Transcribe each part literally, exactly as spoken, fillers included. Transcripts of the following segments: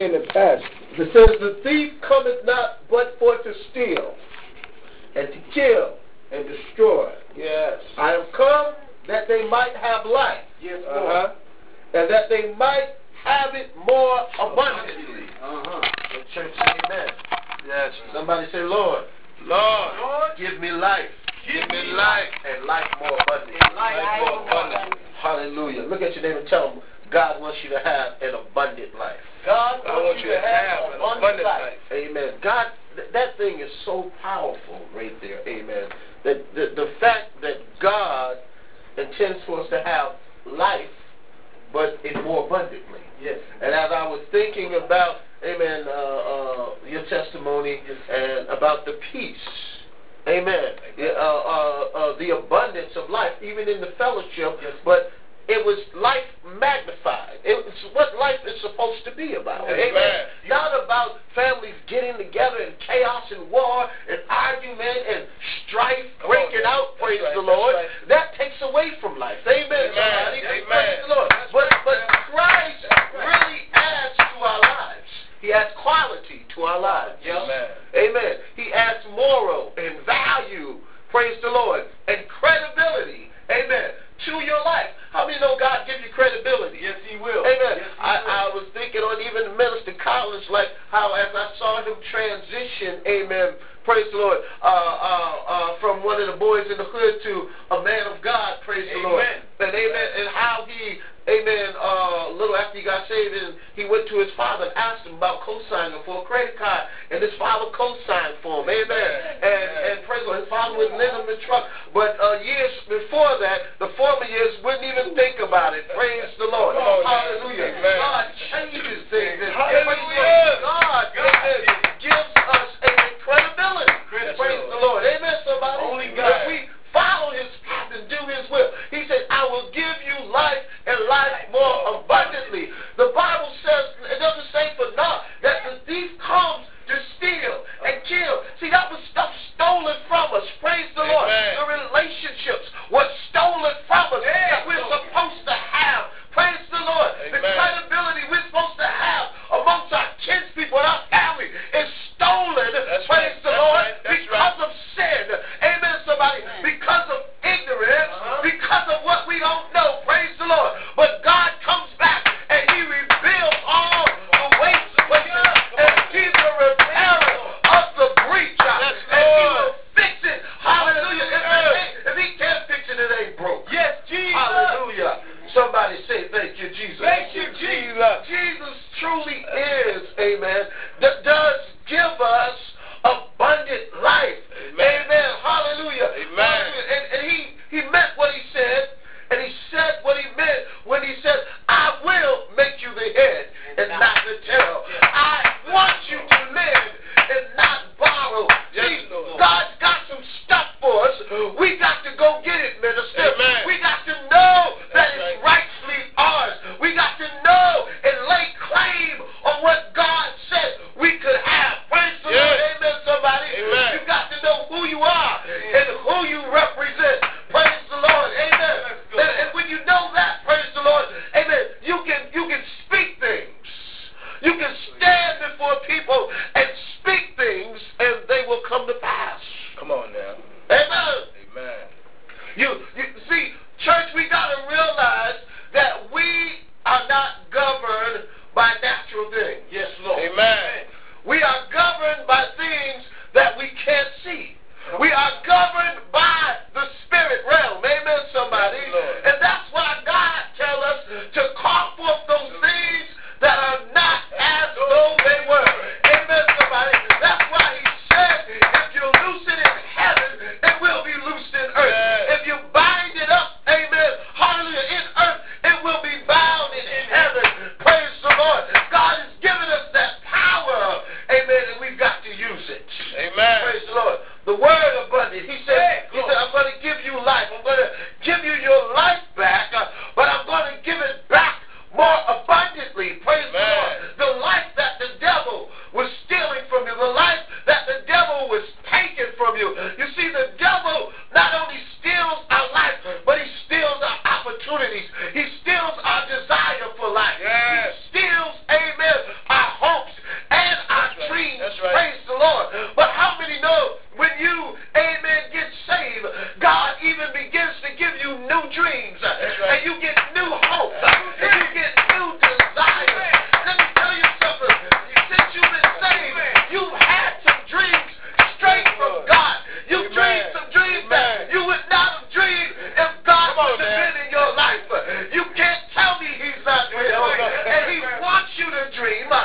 in the past. It says, the thief cometh not but for to steal, and to kill, and destroy. Yes. I am come that they might have life. Yes, uh-huh. Lord. And that they might have it more abundantly. Uh-huh. The church say amen. Yes. Somebody say, Lord, Lord, Lord, give me life. Give me life. And life more abundantly. Life more abundantly. Hallelujah. Look at your neighbor and tell them, God wants you to have an abundant life. God wants you to have an abundant life. Amen. God, th that thing is so powerful right there. Amen. That the, the fact that God intends for us to have life, but in more abundantly. Yes. And as I was thinking about, amen, uh, uh, your testimony yes. and about the peace, amen, amen. Uh, uh, uh, the abundance of life, even in the fellowship, yes. but it was life magnified. It's what life is supposed to be about. Amen. Amen. Not about families getting together in chaos and war and argument and strife Come breaking on, out. Praise right, the Lord. right. That takes away from life. Amen. Amen. Somebody. Amen. Praise the Lord. That's but right, but man. Christ right. really adds to our lives. He adds quality to our lives. Yes. Amen. Amen. He adds moral and value. Praise the Lord. And credibility. Amen. To your life. How many know God gives you credibility? Yes, He will. Amen. Yes, he I, will. I was thinking on even Minister Collins, like how as I saw him transition, amen, praise the Lord, uh, uh, uh, from one of the boys in the hood to a man of God, praise amen. the Lord. And amen, and how he, amen, uh, a little after he got saved, and he went to his father and asked him about co-signing for a credit card, and his father co-signed for him, amen. Amen. And, and praise the Lord, his father would lend him the truck, but uh, years before that, the former years wouldn't even think about it, praise the Lord. Oh, hallelujah. amen. God changes things. And Hallelujah. God, God amen, gives us amen, credibility. Praise Praise the the Lord. Amen, somebody. Only God. If we follow His path and do His will, He said, I will give you life and life more abundantly. The Bible says, it doesn't say for naught, that the thief comes to steal and kill. See, that was stuff stolen from us. Praise the Lord. Amen. The relationships were stolen from us that we're supposed to have. Praise the Lord. Amen. The credibility we're supposed to have amongst our kinspeople and our family is stolen. That's praise right. the That's Lord. right. That's because right. of sin. Amen, somebody. Amen. Because of ignorance. Uh-huh. Because of what we don't know. Praise the Lord. But God comes back and He reveals all the wastes places. And He's the repairer of the breach. Yes, and He Lord. will fix it. Hallelujah. If, it ain't, if He can't fix it, it ain't broke. Yes, Jesus. Hallelujah. Somebody say, thank you, Jesus. Thank you, Jesus. Jesus truly is, amen, that does give us abundant life. Amen. Amen. Hallelujah. Amen. Hallelujah. And, and he, he meant what he said, and he said what he meant when he said, I will make you the head and not the tail. I want you to live and not borrow. Yes, See, Lord. God's got some stuff for us. We got to go get it, minister. Amen. We got to know that That's it's right. rightfully ours. We got to know and lay claim on what God said we could have. Praise the Yes. Lord. Amen, somebody. Amen. You got to know who you are and who you represent. Praise the Lord. Amen. And, and when you know that, praise the Lord, amen, you can you can speak things. You can stand before people and speak things, and they will come to pass. Come on now. Amen. Amen. You, you see, church, we got to realize that we are not governed by natural things. Yes, Lord. Amen. We are governed by things that we can't see. We are governed by the spirit realm. Amen, somebody. Yes, Lord. And that's why God tells us to call forth those things that are not as though they were. Amen, somebody. That's why He said, if you loose it in heaven, it will be loosed in earth. Yes. If you bind it up, amen, hallelujah, in earth, it will be bound in heaven. Praise the Lord. God has given us that power, amen, and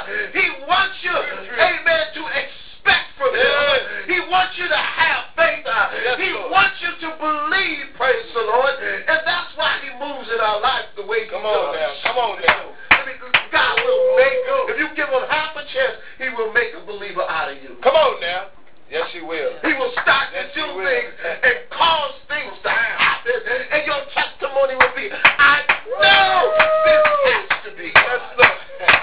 He wants you, amen, to expect from him. He wants you to have faith. He wants you to believe, praise the Lord. And that's why he moves in our lives the way he Come does. on now. Come on now. God will make, if you give him half a chance, he will make a believer out of you. Come on now. Yes, he will. He will start Yes, to do he will. things and cause things to happen. And your testimony will be, I know this has to be God. Yes, Lord.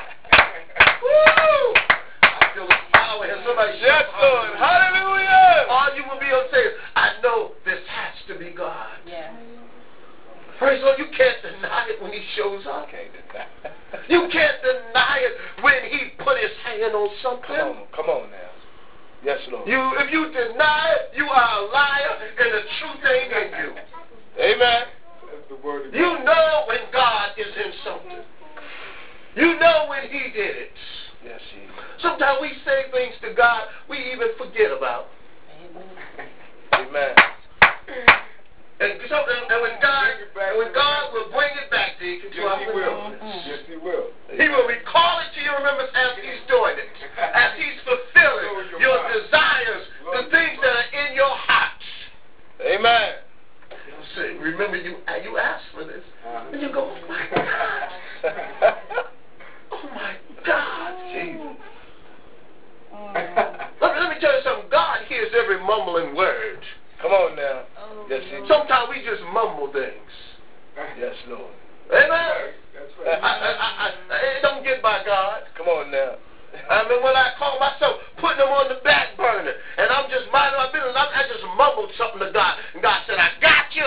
Woo! I feel the power here. Somebody shout, Yes, Lord. Hallelujah. all you will be able to say is, I know this has to be God. Yes. Praise the Lord, you can't deny it when he shows up. Can't deny. You can't deny it when he put his hand on something. Come on. Come on now. Yes, Lord. You, if you deny it, you are a liar and the truth ain't in you. Amen. That's the word of God. You know when God is in something. You know when he did it. Yes, he is. Sometimes we say things to God we even forget about. Amen. And, something, and when God and when God will bring it back to you, to Yes, our he will. remembrance. Yes, he will. He will recall it to your remembrance as he's doing it. As he's fulfilling your desires, the things that are in your heart. Amen. He'll say, remember you you asked for this. And you go, oh my God. Oh my God, Jesus. Let me, let me tell you something. God hears every mumbling word. Come on now. Yes, he does. Sometimes we just mumble things. Yes, Lord. Amen. That's I, I, I, I, it don't get by God. Come on now. I mean, when I call myself putting them on the back burner, and I'm just minding my business, I, I just mumbled something to God, and God said, I got you.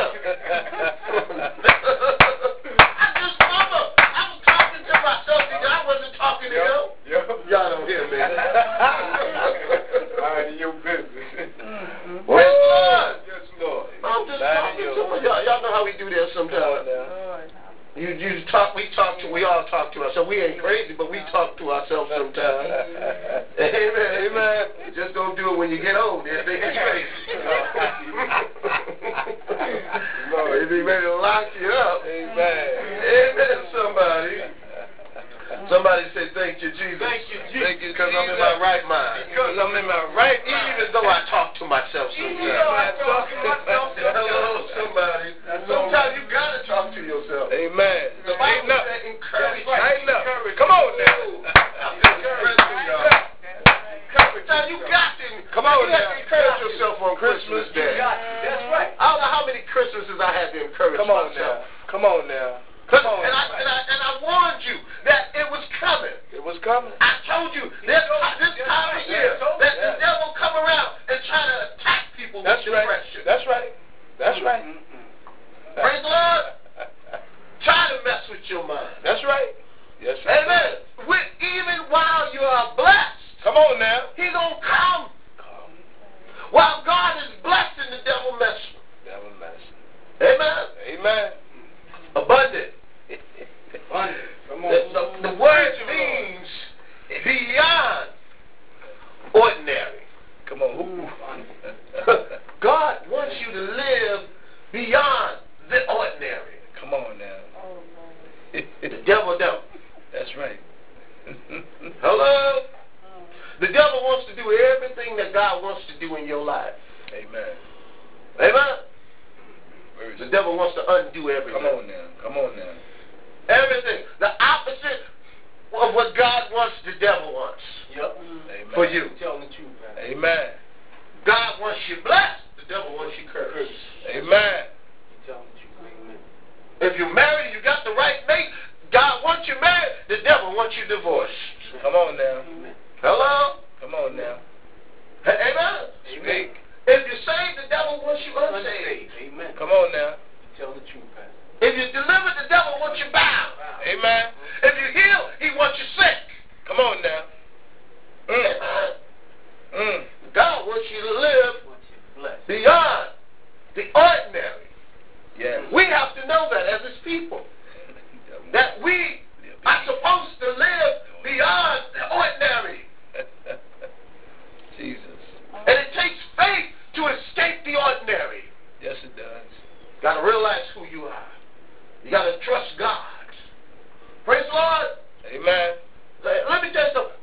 I just mumbled. I was talking to myself, because I wasn't talking to him. Yep. Y'all don't hear me. All right, in your business. Praise the Lord. Yes, Lord. I'm just Mind talking your to myself. Y'all, y'all know how we do that Come on sometimes. now. You, you talk, we talk to, we all talk to ourselves. We ain't crazy, but we talk to ourselves sometimes. Amen. Amen. Just don't do it when you get old. Then think it's crazy. Lord, if he ready to lock you up. Amen. Amen, somebody. Somebody say, thank you, Jesus. Thank you, Jesus. Thank you, because I'm in my right mind. Because I'm in my right mind. Even though I talk to myself sometimes. Even though I talk to myself Hello, somebody. Sometimes you got to talk to yourself. Amen. The Bible said encourage. Tighten up. Come on now. Now you got to. Come on you have now. to encourage yourself on Christmas Day. That's right. I don't know how many Christmases I had to encourage Come on myself. now. Come on now. Come on. And I, and, I, and I warned you that it was coming. It was coming. I told you this, this time of year that the devil come around and try to attack people That's with right. depression. That's right. That's right. Praise the Lord. Try to mess with your mind. That's right. Yes, sir. Amen. With, even while you are blessed, come on now. He gonna come. Come. While God is blessing, the devil messing. Devil messing. Amen. Amen. Abundant. Abundant. Come on. The, the, the word means beyond ordinary. Come on. God wants you to live beyond the ordinary. Come on now. The devil don't. That's right. Hello? The devil wants to do everything that God wants to do in your life. Amen. Amen? The devil wants to undo everything. Come on now. Come on now. Everything. The opposite of what God wants, the devil wants. Yep. Amen. For you. Telling the truth, man. Amen. God wants you blessed. The devil wants you cursed. Amen. Telling the truth. Amen. If you're married and you got the right mate, God wants you married. The devil wants you divorced. Come on now. Amen. Hello? Come on now. Amen? Speak. If you're saved, the devil wants you unsaved. Amen. Come on now. Tell the truth, Pastor. If you're delivered, the devil wants you bound. Amen. If you heal, he wants you sick. Come on now. Mm. Amen. Mm. God wants you to live Wants you blessed. beyond the ordinary. Yes. We have to know that as his people. That we are supposed to live beyond the ordinary. Jesus. And it takes faith to escape the ordinary. Yes, it does. You got to realize who you are. You got to trust God. Praise the Lord. Amen. Let me tell you something.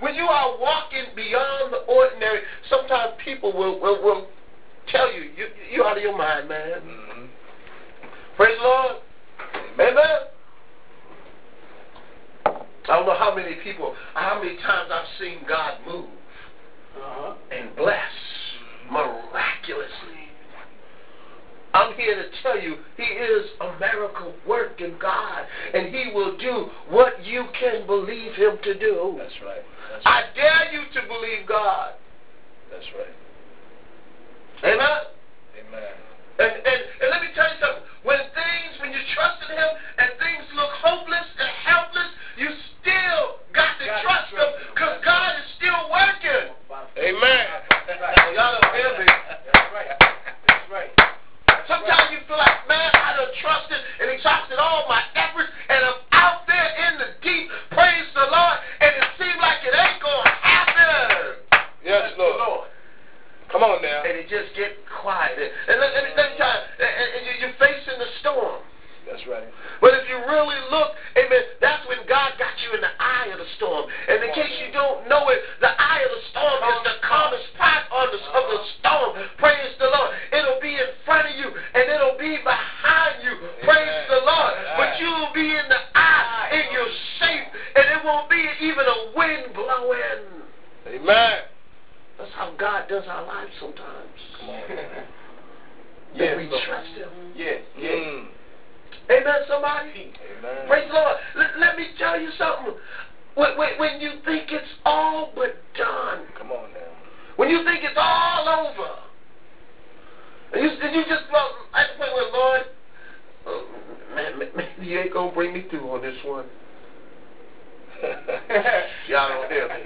seen God move Uh-huh. and bless miraculously. I'm here to tell you, he is a miracle working God, and he will do what you can believe him to do. That's right. That's I right. dare you to believe God. That's right. Amen? Amen. And, and, and let me tell you something. When things, when you trust in him and things look hopeless and helpless, you still got to Got to trust him trust him. because God is still working. Amen. Y'all don't hear me. That's right. That's right. Sometimes you feel like, man, I done trusted and exhausted all my efforts, and I'm out there in the deep, praise the Lord, and it seems like it ain't going to happen. Yes, Lord. Lord. Come on now. And it just get quiet. And, and let, let me let me tell you, and, and you- you're facing the storm. That's right. But if you really look, amen, that's when God got you in the eye of the storm. And in case you don't know it, the eye of the storm is the calmest part of the, of the storm. Praise the Lord. It'll be in front of you, and it'll be behind you. Praise the Lord. But you'll be in the eye, and you're safe, and it won't be even a wind blowing. Amen. That's how God does our lives sometimes. Come on. If Yes, we Lord. trust him. Yes. Yes. Mm. Amen, somebody? Amen. Praise the Lord. Let, let me tell you something. When, when, when you think it's all but done, Come on now. when you think it's all over, and you, and you just go, I wait, wait, Lord, uh, man, maybe you ain't going to bring me through on this one. Y'all don't hear me.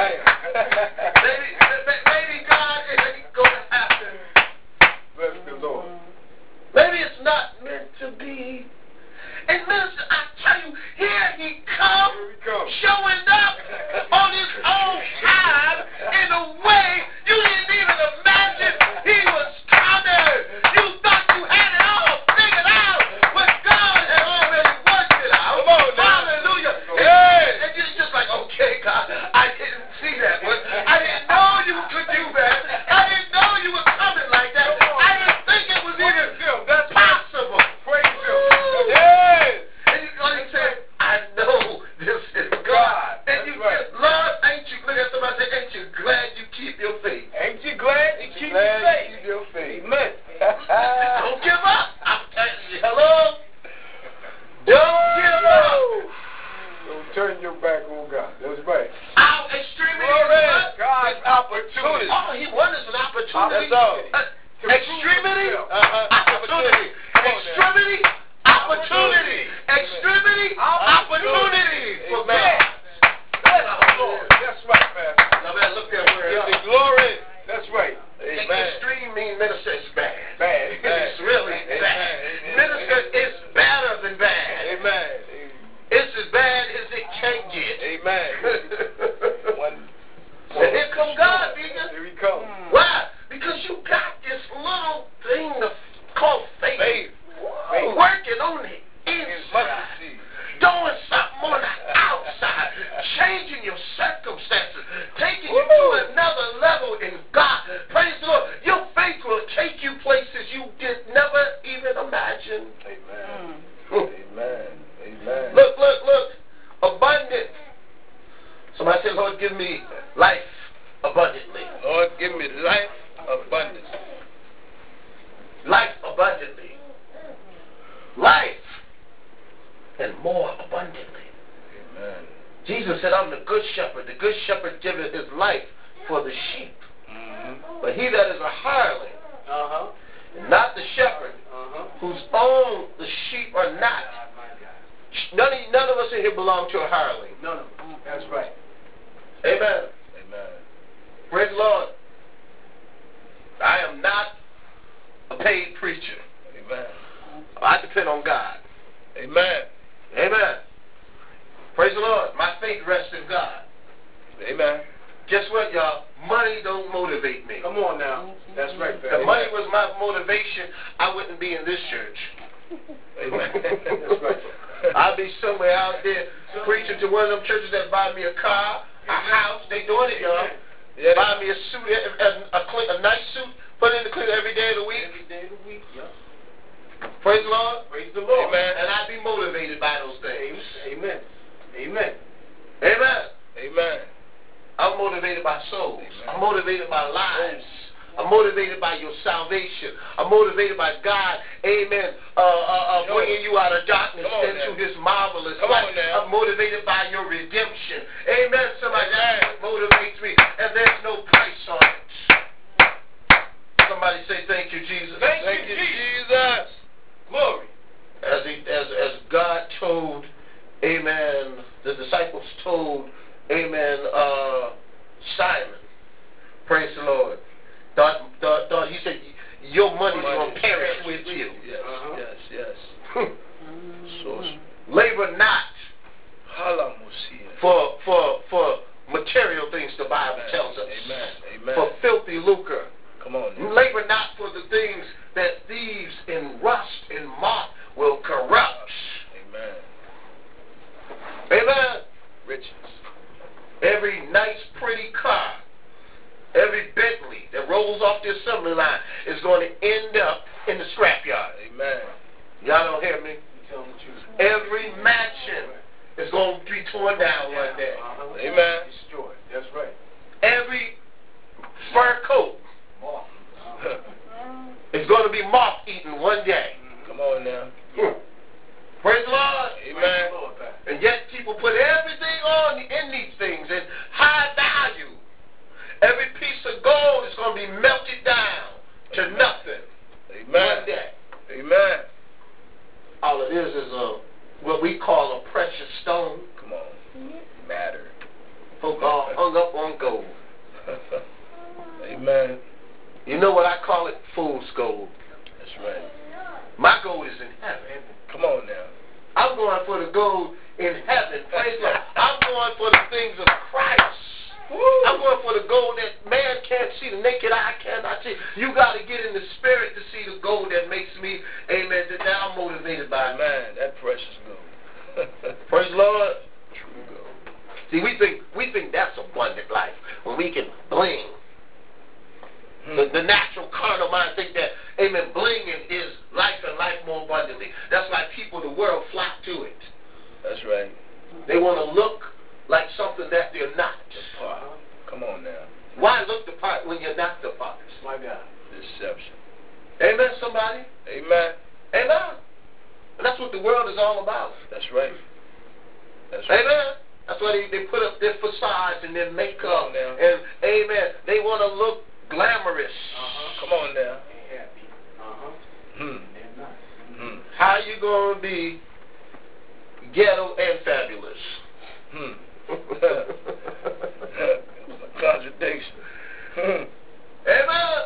Maybe, maybe God, it ain't going to happen. Bless the Lord. Maybe it's not meant to be. And minister, I tell you, here he comes, Here we come. showing up on his own time in a way you didn't even imagine he was coming. You thought you had it all figured out, but God had already worked it out. Come on now. Hallelujah. Hey. And you're just like, okay, God, I didn't see that one. I didn't know you could do that. I didn't know you were coming like that. I didn't think it was even That's possible. Praise him. Woo. Yes. And you, like you said, I know this is God. God. And That's you right. said, Lord, ain't you, look at somebody say, ain't you glad you keep your faith? Ain't you glad you keep glad your you faith? keep your faith. Amen. Don't give up. I'm telling you, hello? Don't give up. Don't turn your back on God. That's right. Our extremity is Glory. what? God's opportunity. Oh, he wonders an opportunity. That's all. Uh, extremity, Uh-huh. opportunity. Come on now. Extremity, opportunity. Extremity, opportunity. For Amen. God. Bless the Lord. That's right, Pastor. Now, man, look at where Give it the is. glory. That's right. Amen. Extreme means minister is bad. Bad. It's really Amen. bad. Amen. Minister is better than bad. Amen. It's as bad as it can get. Amen. One. And here come God, Deacon. Here he comes. Why? Because you got this little thing of- called faith, Faith. Whoa. working on the inside, doing something on the outside, changing your circumstances, taking you to another level in God. Praise the Lord. Your faith will take you places you did never even imagine. Amen. Hmm. Amen. Amen. Look, look, look. Abundant. Somebody say, Lord, give me life abundantly. Lord, give me life abundance. Life abundantly. Life and more abundantly. Amen. Jesus said, I'm the good shepherd. The good shepherd giveth his life for the sheep. Mm-hmm. But he that is a hireling, Uh-huh. and not the shepherd, Uh-huh. whose own the sheep are not. None of, none of us in here belong to a hireling. No, no. That's right. Amen. Amen. Praise the Lord. I am not a paid preacher. Amen. I depend on God. Amen. Amen. Praise the Lord. My faith rests in God. Amen. Guess what, y'all? Money don't motivate me. Come on now. That's right, If Pastor. money was my motivation, I wouldn't be in this church. Amen. That's right. I'd be somewhere out there preaching to one of them churches that buy me a car, a house. They doing it, y'all. Yeah. Buy me a suit, a, a, clean, a nice suit, put it in the cleaner every day of the week. Every day of the week. Yeah. Praise the Lord. Praise the Lord. Amen. And I'd be motivated by those things. Amen. Amen. Amen. Amen. I'm motivated by souls. I'm motivated by lives. I'm motivated by your salvation. I'm motivated by God, amen, uh, uh, uh, bringing you out of darkness into His marvelous light. I'm motivated by your redemption. Amen. Somebody that motivates me, and there's no price on it. Somebody say, thank you, Jesus. Thank, thank you, Jesus. Glory. As, he, as, as God told, amen, the disciples told, amen, uh, Simon, praise the Lord. Thought, thought, thought, he said, your money's Money going to perish with you. Yes, uh-huh. yes, yes. So, labor not for, for, for material things, the Bible Amen. tells us. Amen. Amen. For filthy lucre. Come on. Now. Labor not for the things that thieves and rust and moth will corrupt. Amen. Amen. Riches. Every nice, pretty car, every Bentley that rolls off the assembly line is going to end up in the scrapyard. Amen. Y'all don't hear me? Every mansion is going to be torn down one day. Uh-huh. Amen. Destroyed. That's right. Every fur coat is going to be moth-eaten one day. Come on now. Praise the Lord. Amen. And yet people put everything on in these things in high value. Every piece of gold is going to be melted down to Amen. nothing. Amen. One day. Amen. All it is is a what we call a precious stone. Come on. Matter. Folk all hung up on gold. Amen. You know what I call it? Fool's gold. That's right. My gold is in heaven. Come on now. I'm going for the gold in heaven. Praise the Lord. I'm going for the things of Christ. Woo. I'm going for the gold that man can't see, the naked eye cannot see. You got to get in the spirit to see the gold that makes me, amen, that now I'm motivated by. Amen. That precious gold. Praise the Lord. True gold. See, we think we think that's abundant life when we can bling. Hmm. The, the natural carnal mind think that, amen, blinging is life and life more abundantly. That's why people, the world, flock to it. That's right. They want to look like something that they're not. The part. Come on now. Why look the part when you're not the part? My God. Deception. Amen, somebody? Amen. Amen. And that's what the world is all about. That's right. That's right. Amen. That's why they, they put up their facades and their makeup. now. And, amen, they want to look glamorous. Uh-huh. Come on now. Happy. Uh-huh. Hmm. They're not. Hmm. How you going to be ghetto and fabulous? Hmm. Contradiction. Hmm. Amen.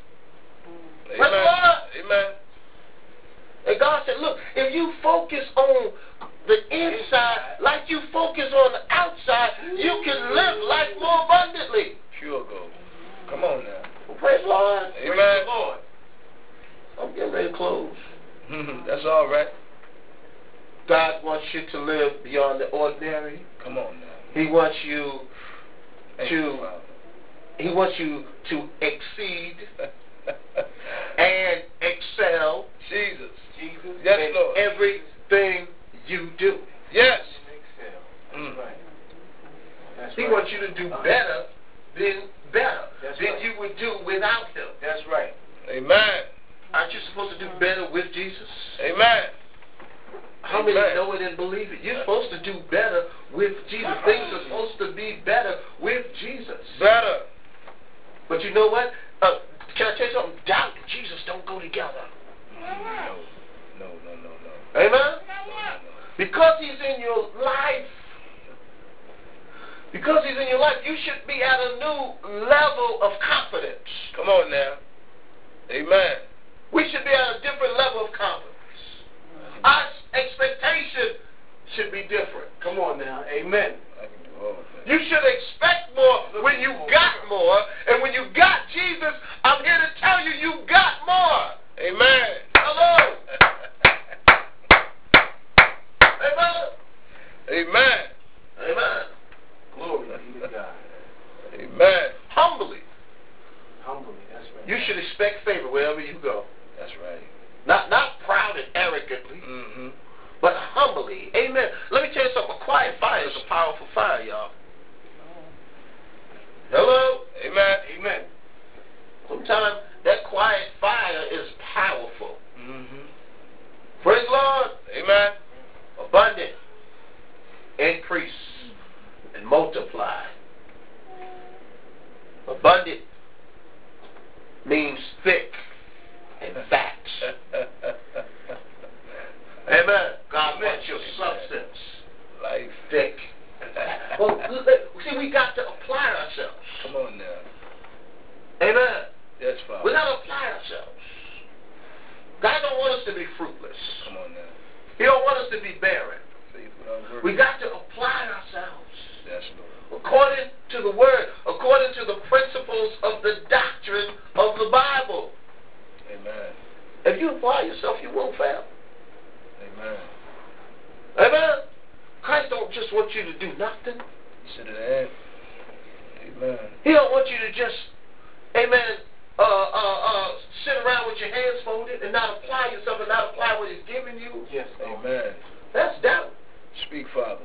Amen. Amen. And God said, look, if you focus on the inside like you focus on the outside, you can live life more abundantly. Pure gold. Come on now. Well, praise the Lord. Amen. Praise the Lord. I'm getting ready to close. That's all right. God wants you to live beyond the ordinary. Come on now. He wants you Thank to you, He wants you to exceed and excel Jesus. Jesus. Yes, in Lord. everything you do. Yes. Excel. That's Mm. right. That's He right. wants you to do better than better That's than right. you would do without Him. That's right. Amen. Aren't you supposed to do better with Jesus? Amen. How many Amen. know it and believe it? You're supposed to do better with Jesus. Things are supposed to be better with Jesus. Better. But you know what? Uh, can I tell you something? Doubt and Jesus don't go together. No. No, no, no, no. Amen? Because He's in your life, because He's in your life, you should be at a new level of confidence. Come on now. Amen. We should be at a different level of confidence. Our expectation should be different. Come on now. Amen. I can do all of that. You should expect more when you got more. And when you got Jesus, I'm here to tell you, you got more. Amen. Hello. Amen. Amen. Amen. Glory be to God. Amen. Humbly. Humbly. That's right. You should expect favor wherever you go. That's right. Not not proud and arrogantly, Mm-hmm. but humbly. Amen. Let me tell you something. A quiet fire is a powerful fire, y'all. Abundant means thick and fat. Amen. God wants your substance. Life. Thick and fat. Well, see, we got to apply ourselves. Come on now. Amen. Yes, Father. We got to apply ourselves. God don't want us to be fruitless. Come on now. He don't want us to be barren. Faith without works. We got to apply ourselves. Yes, Lord. According to the word, according to the principles of the doctrine of the Bible. Amen. If you apply yourself, you won't fail. Amen. Amen. Christ don't just want you to do nothing. You said it. Amen. He don't want you to just, amen, uh, uh, uh, sit around with your hands folded and not apply yourself and not apply what he's giving you. Yes, Amen. That's doubt. Speak, Father.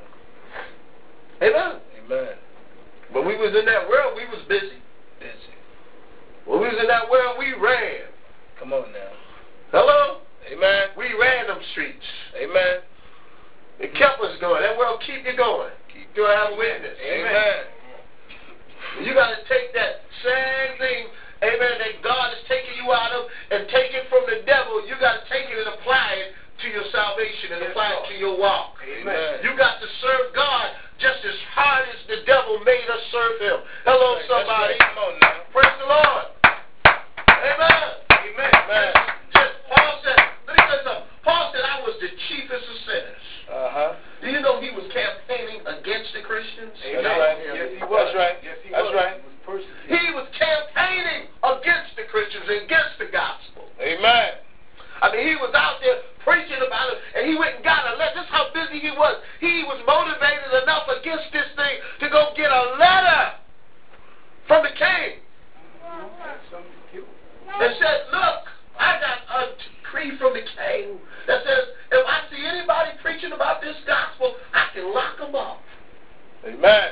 Amen. Amen. When we was in that world, we was busy. Busy. When we was in that world, we ran. Come on now. Hello? Amen. We ran them streets. Amen. It kept us going. That world keep you going. Keep Do I have a witness? Amen. You got to take that same thing, amen, that God is taking you out of and take it from the devil. You got to take it and apply it to your salvation and apply it to your walk. Amen. You got to serve God just as hard as the devil made us serve him. Hello, That's somebody. right. Come on now. Praise the Lord. Amen. Amen. Amen. Just Paul said, let me tell you something. Paul said I was the chiefest of sinners. Uh-huh. Do you know he was campaigning against the Christians? That's right. Yes, he was. That's right. Yes, he That's was. right. He was persecuted. He was campaigning against the Christians, against the gospel. Amen. I mean, he was out there preaching about it, and he went and got a letter. This is how busy he was. He was motivated enough against this thing to go get a letter from the king That's something to kill. and said, look, I got a decree from the king that says if I see anybody preaching about this gospel, I can lock them up. Amen.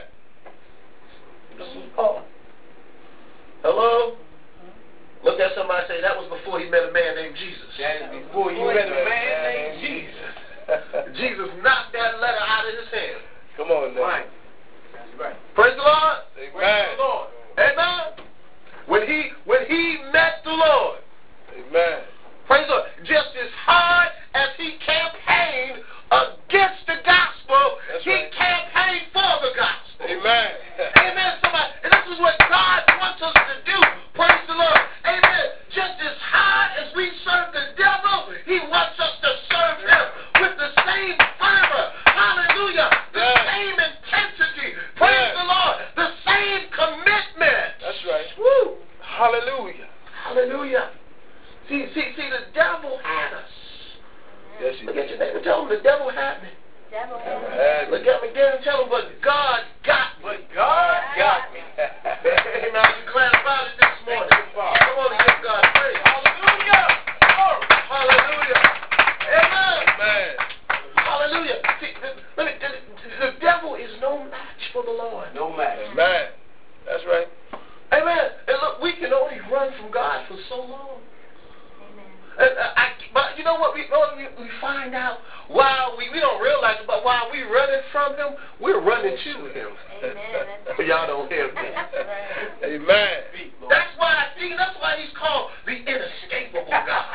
This is Paul. Hello? Look at somebody and say, that was before he met a man named Jesus. That is before you met a man named Jesus. Jesus knocked that letter out of his hand. Come on now. Right. That's right. Praise the Lord. Amen. Praise the Lord. Amen. When he when he met the Lord, Amen. praise the Lord, just as hard as he campaigned against the gospel, That's he right. campaigned for the gospel. Amen. Amen, somebody. And this is what God wants us to do. Praise the Lord. Amen. Just as hard as we serve the devil, he wants us to serve him with the same fervor. Hallelujah. The Yes. same intensity. Praise Yes. the Lord. The same commitment. That's right. Woo. Hallelujah. Hallelujah. See, see, see, the devil had us. Yes, he Look at did. your neighbor. Tell him the devil had me. Devil Never has had Look me. at me again and tell him, but God got me. But God got me. Amen. Are you glad about it this morning? Come on and give God praise. Hallelujah. Glory. Hallelujah. Amen. Amen. Hallelujah. See, the, let me, the, the devil is no match for the Lord. No matter. Amen. That's right. Amen. And look, we can only run from God for so long. Amen. And, uh, I, but you know what? We, we we find out while we, we don't realize it, but while we running from him, we're running to him. Amen. Y'all don't hear me. That's right. Amen. Speak, Lord. That's why I see. That's why he's called the inescapable God.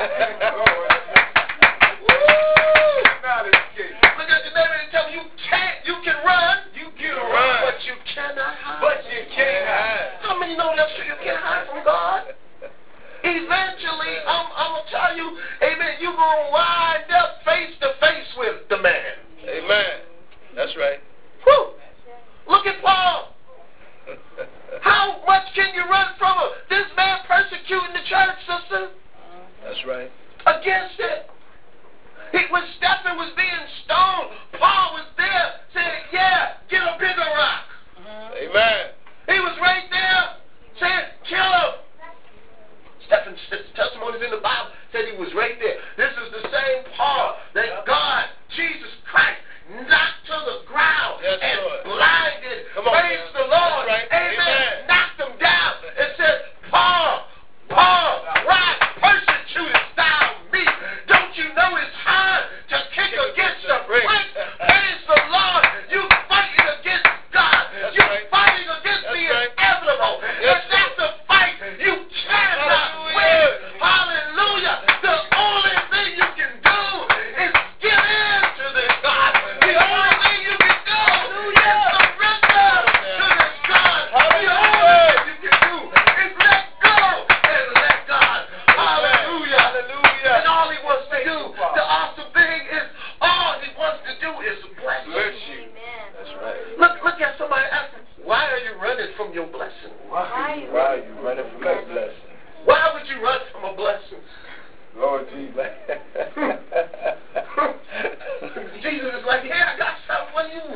Woo! Not escape. Look at the neighbor and tell me you can't. You can run, You get Run. around, but you cannot hide. but you can't hide. How many know that's true? You can't hide from God. Eventually, I'm, I'm gonna tell you, amen. You're gonna wind up face to face with the man. Amen. That's right. Whew. Look at Paul. How much can you run from him? This man persecuting the church, sister. That's right. Against it. He, when Stephen was being stoned, Paul was there saying, yeah, get a bigger rock. Amen. He was right there saying, blessing? Why you? Why are you running from that blessing? Why would you run from a blessing? Lord Jesus. Jesus is like, hey, I got something for you.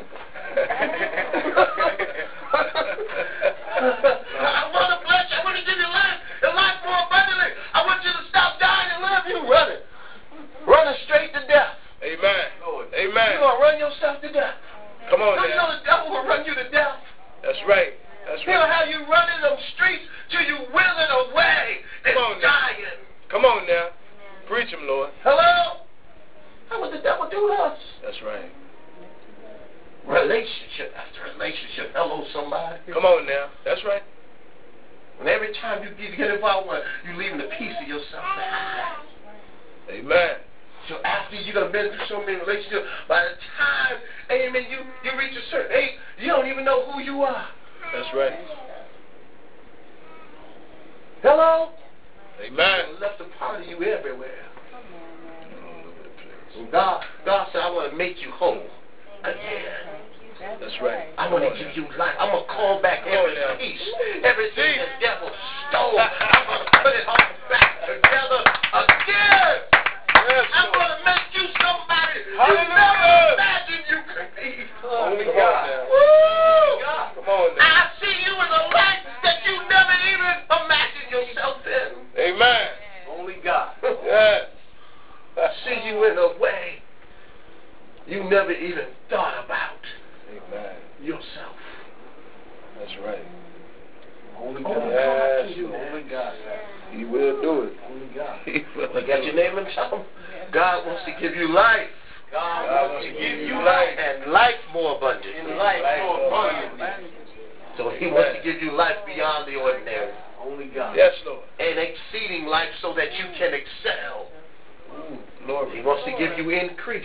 I want to bless you. I want to give you life and life more abundantly. I want you to stop dying and live. You running. Running straight to death. Amen. Lord. Amen. You're going to run yourself to death. Come on Don't you know now. the devil will run you to death? That's right. That's He'll right. have you running them streets till you withering away and Come on now. dying. Come on now. Preach him, Lord. Hello? How would the devil do to us? That's right. Relationship after relationship. Hello, somebody. Come on now. That's right. And every time you get involved with, you're leaving a piece of yourself behind. Amen. So after you done been through so many relationships, by the time, amen, you, you reach a certain age, you don't even know who you are. That's right. Hello? Amen. You left a part of you everywhere. And God, God said, I want to make you whole again. That's right. I want to give you life. I'm going to call back every piece, everything the devil stole. I'm going to put it all back together again. I'm going to make you somebody you never imagined you could be. Only God. Woo! Come on now. I see you in a light that you never even imagined yourself in. Amen. Only God. Yes. I see you in a way you never even thought about Amen. yourself. That's right. Only Only God. God Yes. can do that. Only God. He will do it. Only God. He will Look do at your it. name and tell them, God wants to give you life. God wants to give you life. And life more abundant. And life more abundantly. So he wants to give you life beyond the ordinary. Only God. Yes, Lord. And exceeding life so that you can excel. Ooh, Lord. He wants to give you increase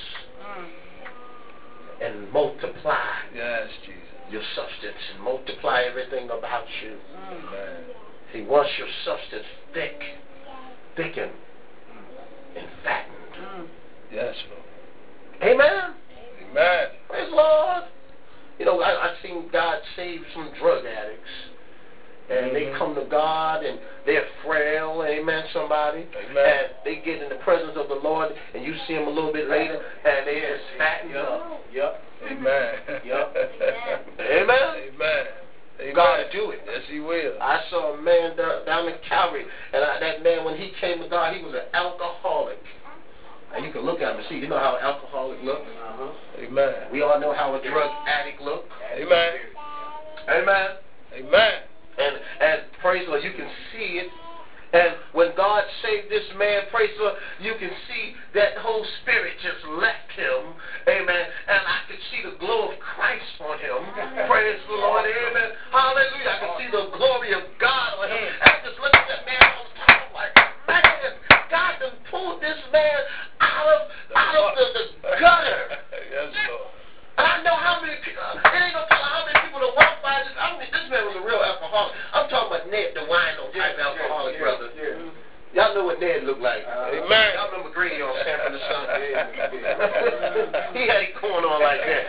and multiply Yes, Jesus. your substance and multiply everything about you. Amen. He wants your substance thick, thickened, and fattened. Yes, Lord. Amen. Amen. Praise the Lord. You know, I, I've seen God save some drug addicts. And they come to God and they're frail, amen, somebody. Amen. And they get in the presence of the Lord and you see them a little bit later and they just fatten up. Yep. Amen. Yep. Amen. Amen. Amen. God will do it. Yes, he will. I saw a man down, down in Calvary, and I, that man, when he came to God, he was an alcoholic. And you can look at him and see, you know how an alcoholic looks? Uh-huh. Amen. We all know how a drug addict looks. Amen. Amen. Amen. And, and praise the Lord, you can see it. And when God saved this man, praise the Lord, you can see that whole spirit just left him. Amen. And I could see the glow of Christ on him. Praise the Lord. Amen. Hallelujah. I can see the glory of God on him. And I just looked at that man all the time. I'm like, man, God done pulled this man out of, out of the, the gutter. Yes, Lord. And I know how many people, uh, it ain't no telling how many people that walk by this. I mean, this man was a real alcoholic. I'm talking about Ned the wino type Yeah, alcoholic, yeah, brother. yeah. Y'all know what Ned looked like. Amen. Y'all remember Green on Sanford and Son? He had it going on like that.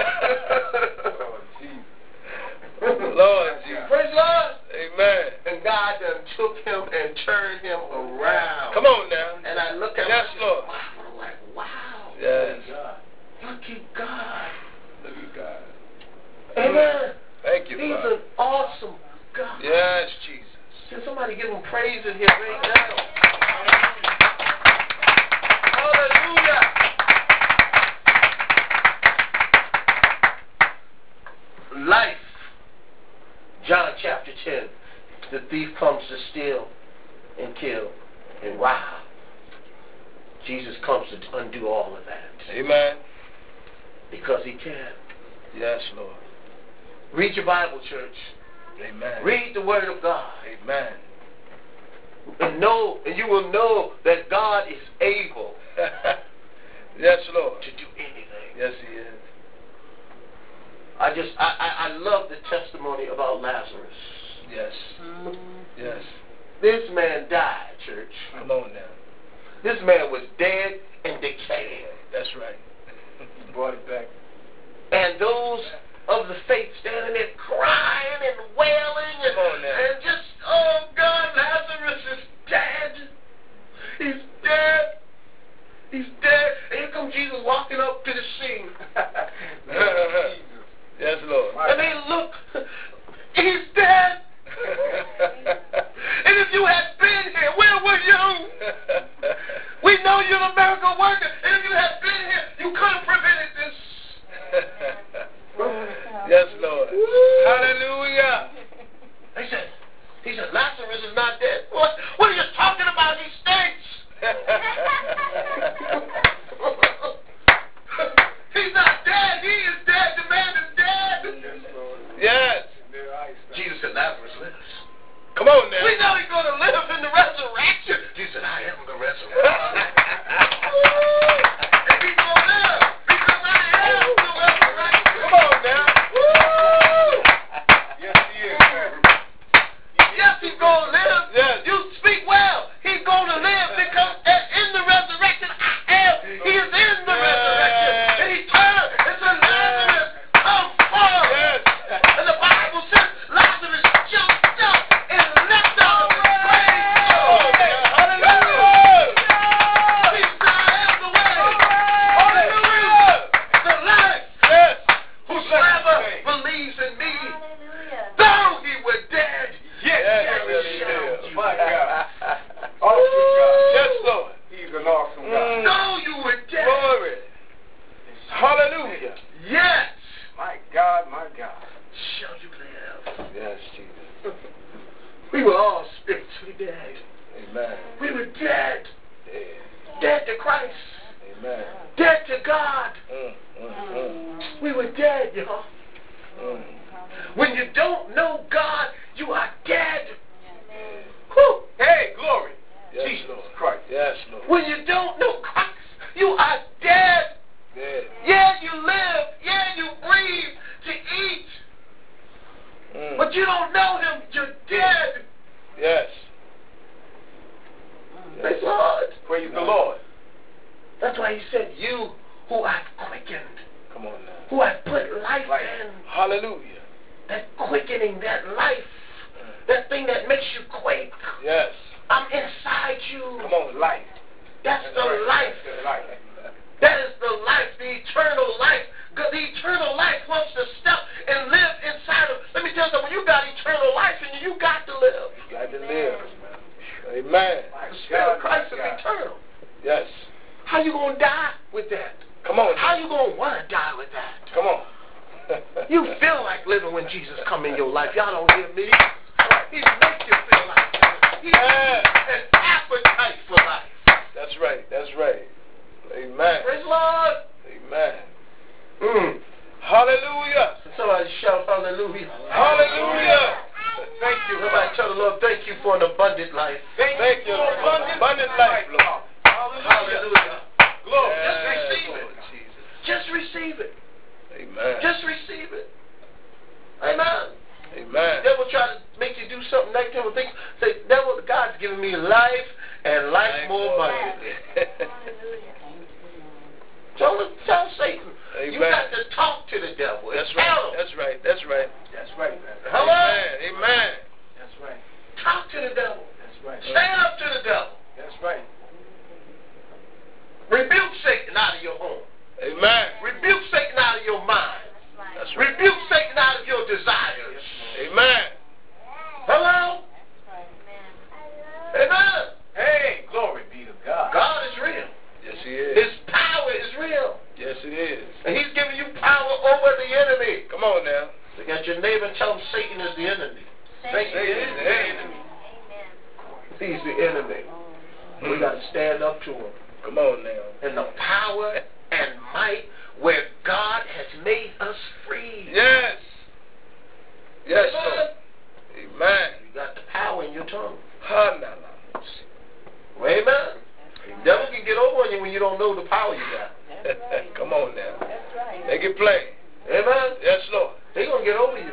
Lord Jesus. Praise the Lord. Amen. And God done took him and turned him around. Come on now. And I look at him Yes, and Lord. I'm like, wow. Yes. Look at God. Look at God. Amen. Thank you, He's Father. an awesome God. Yes, Jesus. Can somebody give him praise in here right now? Hallelujah. Life. John chapter ten. The thief comes to steal and kill and rob. Jesus comes to undo all of that. Amen. Because he can. Yes, Lord. Read your Bible, church. Amen. Read the Word of God. Amen. And know, and you will know that God is able Yes, Lord. to do anything. Yes, he is. I just, I, I, I love the testimony about Lazarus. Yes. Yes. This man died, church. Come on now. This man was dead and decaying. That's right. Brought it back. And those of the faith standing there crying and wailing and, Come on now. and just, oh God, Lazarus is dead. He's dead. He's dead. And here comes Jesus walking up to the scene. Yes, Lord. And they look, he's dead. And if you had been here, where were you? We know you're a miracle worker. And if you had been here, you could have prevented this. Yes, Lord. Hallelujah. He said, he said, Lazarus is not dead. What, what are you talking about? He stinks. He's not dead. He is dead. The man is dead. Yes. Jesus said, Lazarus lives. Come on now. We know he's going to live in the resurrection. Jesus said, I am the resurrection. And he's going to live because I am the resurrection. Come on now. Woo! Yes, he is. Yes, he's going to live. Yes. You speak well. He's going to live because in the resurrection I am. He is in the resurrection. And he turned and said, Lazarus, come forth. Yes. And the Bible says Lazarus jumped up and leapt out of his grave. Hallelujah. He said, I am the way. Hallelujah. The life. Yes. Whosoever believes in me, Hallelujah. though he were dead, Yes, yet yes, he yes, shall yes. live. My God. Awesome God. Yes, Lord. He's an awesome God. Though you were dead, Glory. Hallelujah. yet My God, my God. shall you live. Yes, Jesus. We were all spiritually dead. Amen. We were dead. Yeah. Dead to Christ. Amen. Dead to God. Mm, mm, mm, We were dead, y'all. mm. When you don't know God, you are dead. Whew. Hey, glory. Yes, Jesus Lord. Christ. Yes, Lord. When you don't know Christ, you are dead. Yeah. Yeah, you live. Yeah, you breathe to eat. Mm. But you don't know him. You're dead. Yes. Praise the Lord. Praise the Lord. That's why he said, you who I've quickened, Come on now. who I've put life Life. in, Hallelujah. that quickening, that life, that thing that makes you quake, Yes. I'm inside you. Come on, life. That's the right. life. That's the life. That is the life, the eternal life. God, the eternal life wants to step and live inside of. Let me tell you something. When you got eternal life in you, you got to live. You got to live. Amen. The Spirit of Christ is eternal. Yes. How you going to die with that? Come on. How you going to want to die with that? Come on. You feel like living when Jesus come in your life. Y'all don't hear me. He makes you feel like that. He Yeah. gives you an appetite for life. That's right. That's right. Amen. Praise the Lord. Amen. Mm. Hallelujah. Somebody shout hallelujah. Hallelujah. Thank you. Somebody tell the Lord, thank you for an abundant life. Thank you. Abundant, abundant life, Lord. Hallelujah. Glory. Just Yes, receive Lord it. Jesus. Just receive it. Amen. Just receive it. Amen. Amen. The devil try to make you do something negative and think, say, devil, God's giving me life and life Life more more abundantly. Hallelujah. Tell, tell Satan. You Amen. got to talk to the devil. That's Tell right. him. That's right. That's right. That's right, man. Hello? Amen. Amen. That's right. Talk to the devil. That's right. Stand up to the devil. That's right. Rebuke Satan out of your home. Amen. Rebuke Satan out of your mind. That's right. Rebuke Satan out of your desires. Amen. Hello? Amen. Hey, glory be to God. God is real. Yes, He is. His power is real. Yes, it is. And he's giving you power over the enemy. Come on now. Look at your neighbor and tell him Satan is the enemy. Satan Satan is is the the enemy. He's the enemy. We got to stand up to him. Come on now. In the power and might where God has made us free. Yes. Yes, Amen. Lord. Amen. You got the power in your tongue. Ha-na-na. Amen. The devil can get over on you when you don't know the power you got. Come on now. Make it plain. Amen. Yes, Lord. They're going to get over you.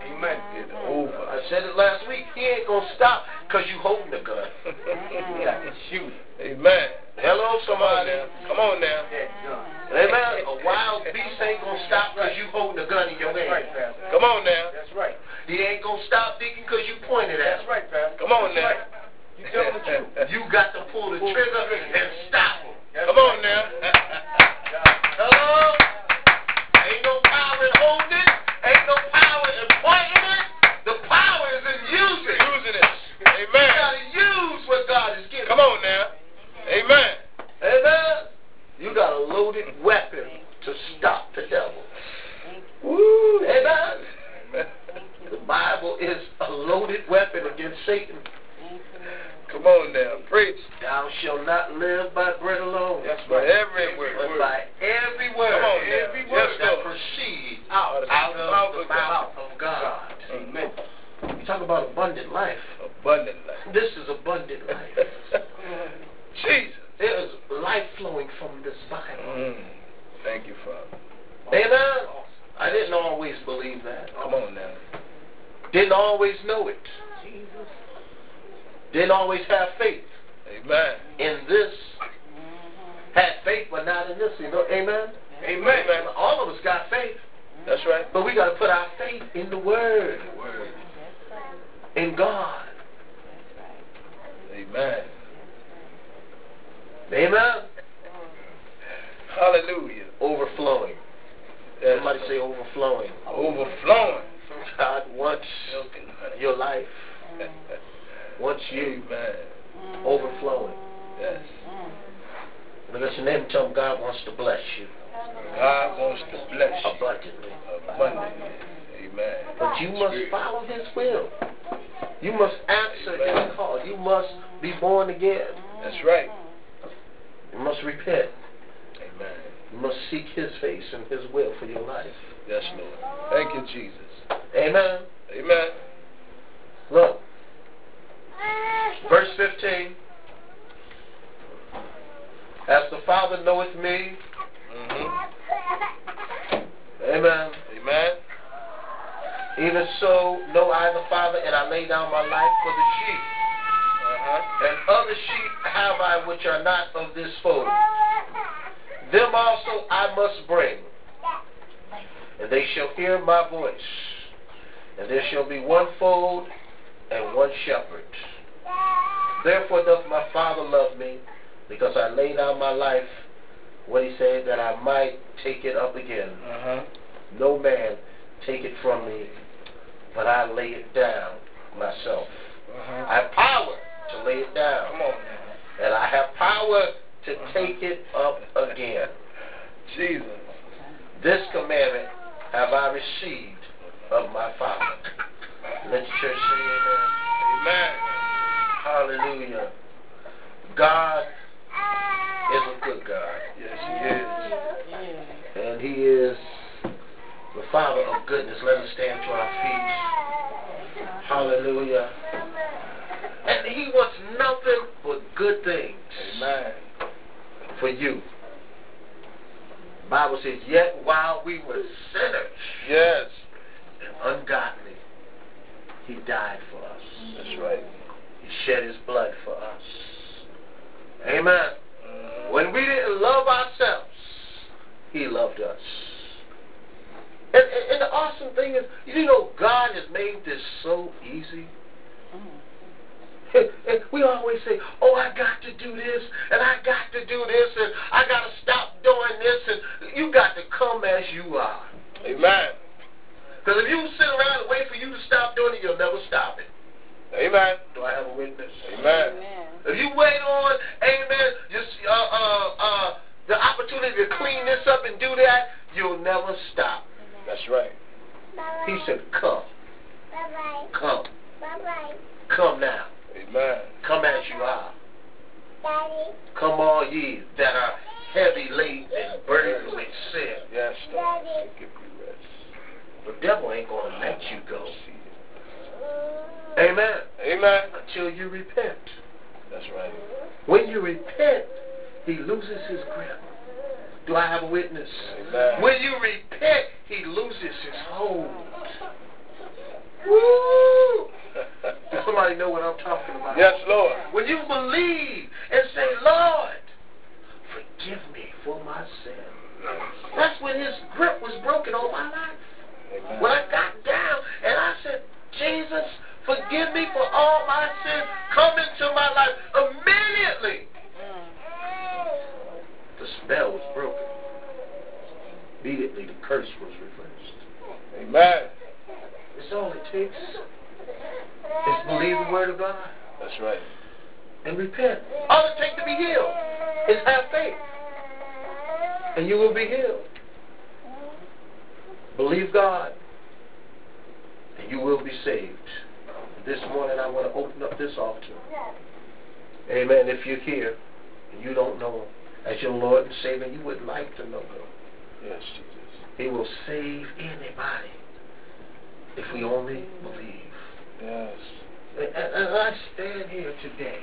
Amen. Get over. I said it last week. He ain't going to stop because you holding the gun. You got to shoot. Amen. Hello, somebody. Come on now. That gun. Amen. A wild beast ain't going to stop because you holding the gun in your That's right, hand. Pastor. Come on now. That's right. He ain't going to stop digging because you pointed at That's him. right, Pastor. Come on That's now. right. You telling the truth. You got to pull the trigger and stop him. That's Come on right. now. Hello? Ain't no power in holding it. Ain't no power in pointing it. The power is in using it. Using it. You Amen. got to use what God has given. Come on now. Amen. Amen. You got a loaded weapon to stop the devil. Woo. Amen. The Bible is a loaded weapon against Satan. Come on now. Preach. Thou shalt not live by bread alone, That's By right. every but word. by every word, Come on now. every Yes, word that Lord. proceeds Out out, of the of mouth the of mouth of God. Amen. You talk about abundant life. Abundant life. This is abundant life. Jesus. There is life flowing from this Bible. Mm. Thank you, Father. Amen. I didn't always believe that. Come on now. Didn't always know it. Didn't always have faith Amen. in this. Had faith, but not in this. You know, amen. Amen. Amen. All of us got faith, That's right. but we got to put our faith in the Word, Word. in God. Amen. Amen. Hallelujah. Overflowing. Yes, Somebody Lord. say overflowing. Overflowing. God wants Milk and honey. your life. Wants you Amen. overflowing. Yes. Look at your name and tell him God wants to bless you God wants to bless you abundantly. abundantly. Amen. But you must follow his will. You must answer his call. You must be born again. That's right. You must repent. Amen. You must seek his face and his will for your life. Yes, Lord. Thank you, Jesus. Amen. Amen. Look. Verse fifteen. As the Father knoweth me. Mm-hmm. Amen. Amen. Even so know I the Father, and I lay down my life for the sheep. Uh-huh. And other sheep have I which are not of this fold. Them also I must bring. And they shall hear my voice. And there shall be one fold and one shepherd. Therefore doth my Father love me, because I lay down my life, what he said, that I might take it up again. Uh-huh. No man take it from me, but I lay it down myself. Uh-huh. I have power to lay it down, Come on now. and I have power to take it up again. Jesus. This commandment have I received of my Father. Let the church say amen. Amen. Hallelujah. God is a good God. Yes, he is. And he is the Father of goodness. Let us stand to our feet. Hallelujah. And he wants nothing but good things. Amen. For you. The Bible says, yet while we were sinners Yes. and ungodly, he died for us. That's right. He shed his blood for us. Amen. Mm-hmm. When we didn't love ourselves, he loved us. And, and, and the awesome thing is, you know, God has made this so easy. And, and we always say, oh, I got to do this, and I got to do this, and I got to stop doing this, and you got to come as you are. Amen. Because if you sit around and wait for you to stop doing it, you'll never stop it. Amen. Do I have a witness? Amen. If you wait on, amen, just uh, uh, uh, the opportunity to clean this up and do that, you'll never stop. That's right. He said, come. Bye-bye. Come. Bye-bye. Come now. Amen. Come as you are. Daddy. Come all ye that are heavy laden and burdened with sin. Yes, Lord. Daddy. Give you rest. The devil ain't going to let you go. See it. Amen. Amen. Until you repent. That's right. When you repent, he loses his grip. Do I have a witness? Amen. When you repent, he loses his hold. Woo! Does somebody know what I'm talking about? Yes, Lord. When you believe and say, Lord, forgive me for my sin. That's when his grip was broken on my life. Amen. When I got down and I said, Jesus, forgive me for all my sins. Come into my life immediately. The spell was broken. Immediately the curse was reversed. Amen. It's all it takes. Is believe the word of God. That's right. And repent. All it takes to be healed is have faith. And you will be healed. Believe God. And you will be saved. This morning I want to open up this altar. Amen. If you're here and you don't know him as your Lord and Savior, you would like to know him. Yes, Jesus. He will save anybody if we only believe. Yes. And, and I stand here today,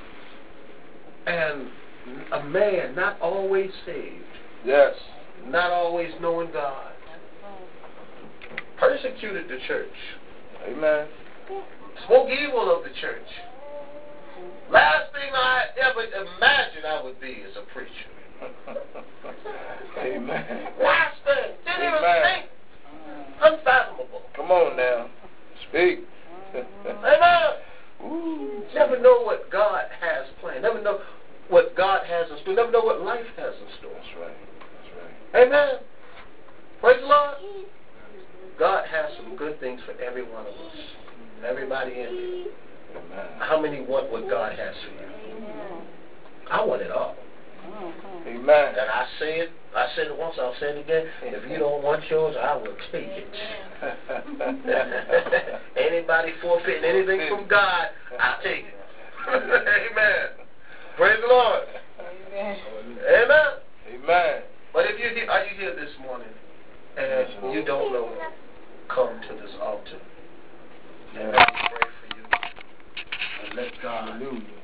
and a man not always saved, Yes. not always knowing God, persecuted the church, Amen. spoke evil of the church. Last thing I ever imagined I would be is a preacher. Amen. Last thing. Didn't even Amen. think. Unfathomable. Come on now. Speak. Amen. Ooh. Never know what God has planned. Never know what God has in store. Never know what life has in store. That's right. That's right. Amen. Praise the Lord. God has some good things for every one of us. Everybody in here. Amen. How many want what God has for you? I want it all. Amen. And I say it, I said it once, I'll say it again. If you don't want yours, I will take it. Anybody forfeiting anything from God, I'll take it. Amen. Praise the Lord. Amen. Amen. Amen. But if you're here, are you here this morning and you don't know, come to this altar. And let me pray for you. And let God Hallelujah.